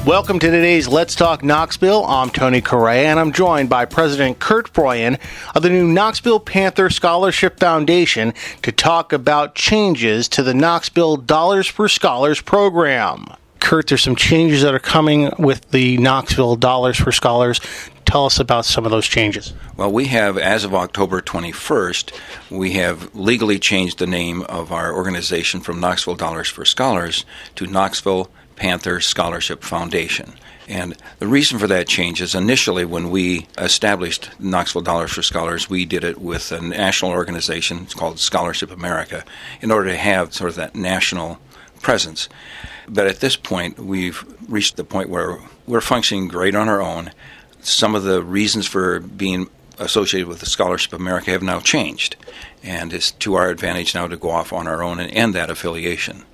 Welcome to today's Let's Talk Knoxville. I'm Tony Correa, and I'm joined by President Kurt Froyen of the new Knoxville Panther Scholarship Foundation to talk about changes to the Knoxville Dollars for Scholars program. Kurt, there's some changes that are coming with the Knoxville Dollars for Scholars. Tell us about some of those changes. Well, we have, as of October 21st, we have legally changed the name of our organization from Knoxville Dollars for Scholars to Knoxville Panther Scholarship Foundation. And the reason for that change is initially when we established Knoxville Dollars for Scholars, we did it with a national organization. It's called Scholarship America, in order to have sort of that national presence. But at this point, we've reached the point where we're functioning great on our own. Some of the reasons for being associated with the Scholarship America have now changed, and it's to our advantage now to go off on our own and end that affiliation.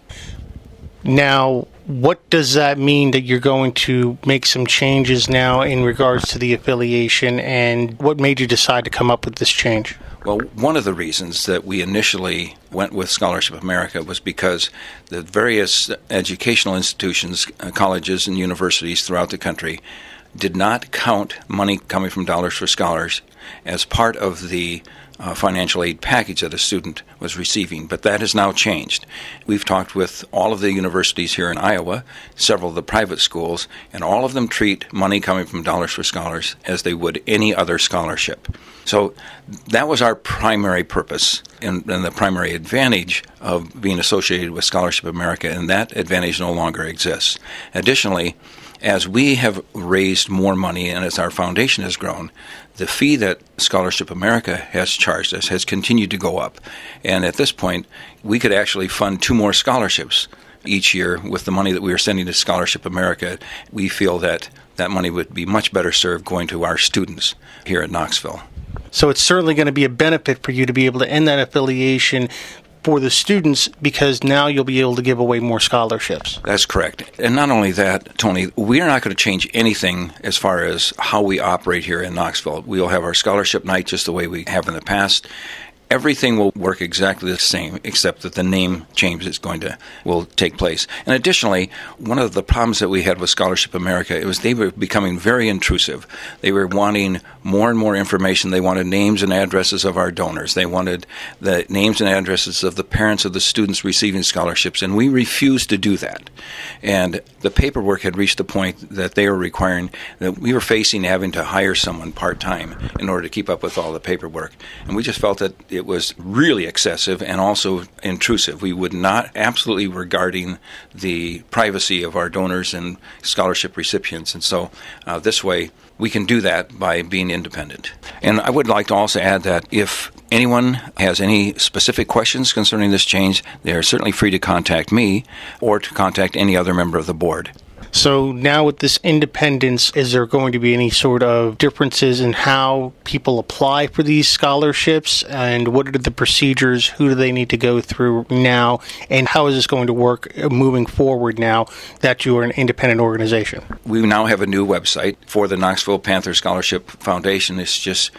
Now, what does that mean that you're going to make some changes now in regards to the affiliation, and what made you decide to come up with this change? Well, one of the reasons that we initially went with Scholarship America was because the various educational institutions, colleges and universities throughout the country did not count money coming from Dollars for Scholars as part of the financial aid package that a student was receiving, but that has now changed. We've talked with all of the universities here in Iowa, several of the private schools, and all of them treat money coming from Dollars for Scholars as they would any other scholarship. So that was our primary purpose and the primary advantage of being associated with Scholarship America, and that advantage no longer exists. Additionally, as we have raised more money and as our foundation has grown, the fee that Scholarship America has charged us has continued to go up. And at this point, we could actually fund 2 more scholarships each year with the money that we are sending to Scholarship America. We feel that that money would be much better served going to our students here at Knoxville. So it's certainly going to be a benefit for you to be able to end that affiliation for the students, because now you'll be able to give away more scholarships. That's correct. And not only that, Tony, we are not going to change anything as far as how we operate here in Knoxville. We'll have our scholarship night just the way we have in the past. Everything will work exactly the same, except that the name change will take place. And additionally, one of the problems that we had with Scholarship America was they were becoming very intrusive. They were wanting more and more information. They wanted names and addresses of our donors. They wanted the names and addresses of the parents of the students receiving scholarships, and we refused to do that. And the paperwork had reached the point that they were requiring that we were facing having to hire someone part-time in order to keep up with all the paperwork. And we just felt that it was really excessive and also intrusive. We would not, absolutely regarding the privacy of our donors and scholarship recipients. And so this way, we can do that by being independent. And I would like to also add that if anyone has any specific questions concerning this change, they are certainly free to contact me or to contact any other member of the board. So now with this independence, is there going to be any sort of differences in how people apply for these scholarships, and what are the procedures? Who do they need to go through now, and how is this going to work moving forward now that you are an independent organization? We now have a new website for the Knoxville Panther Scholarship Foundation. It's just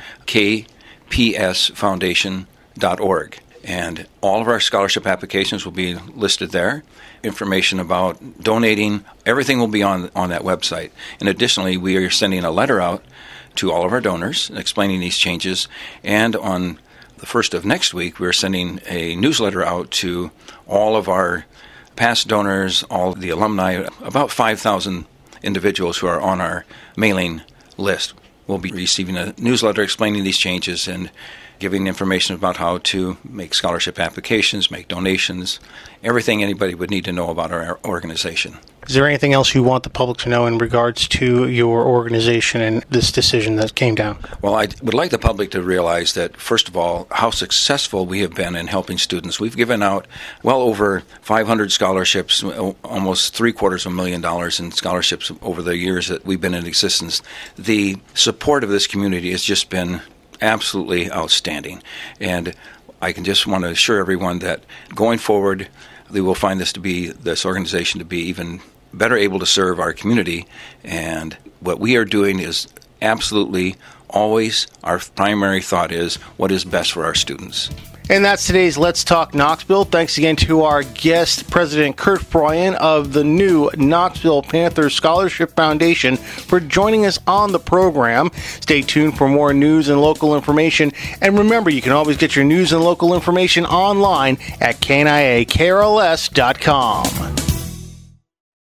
kpsfoundation.org. And all of our scholarship applications will be listed there. Information about donating, everything will be on that website. And additionally, we are sending a letter out to all of our donors explaining these changes. And on the 1st of next week, we're sending a newsletter out to all of our past donors, all the alumni, about 5,000 individuals who are on our mailing list. We'll be receiving a newsletter explaining these changes and giving information about how to make scholarship applications, make donations, everything anybody would need to know about our organization. Is there anything else you want the public to know in regards to your organization and this decision that came down? Well, I would like the public to realize that, first of all, how successful we have been in helping students. We've given out well over 500 scholarships, almost $750,000 in scholarships over the years that we've been in existence. The support of this community has just been absolutely outstanding. And I can just want to assure everyone that going forward, they will find this organization to be even better able to serve our community. And what we are doing is absolutely always our primary thought is what is best for our students. And that's today's Let's Talk Knoxville. Thanks again to our guest, President Kurt Froyen of the new Knoxville Panther Scholarship Foundation, for joining us on the program. Stay tuned for more news and local information. And remember, you can always get your news and local information online at KNIAKRLS.com.